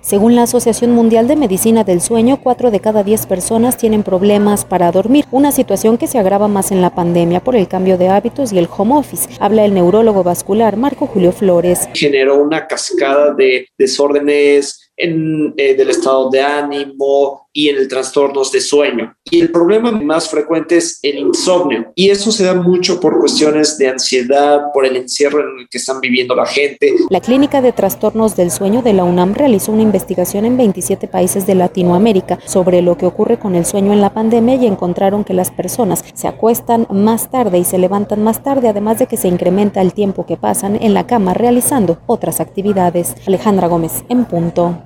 Según la Asociación Mundial de Medicina del Sueño, 4 de cada 10 personas tienen problemas para dormir, una situación que se agrava más en la pandemia por el cambio de hábitos y el home office. Habla el neurólogo vascular Marco Julio Flores. Generó una cascada de desórdenes del estado de ánimo y en el trastornos de sueño. Y el problema más frecuente es el insomnio. Y eso se da mucho por cuestiones de ansiedad, por el encierro en el que están viviendo la gente. La Clínica de Trastornos del Sueño de la UNAM realizó una investigación en 27 países de Latinoamérica sobre lo que ocurre con el sueño en la pandemia y encontraron que las personas se acuestan más tarde y se levantan más tarde, además de que se incrementa el tiempo que pasan en la cama realizando otras actividades. Alejandra Gómez, en punto.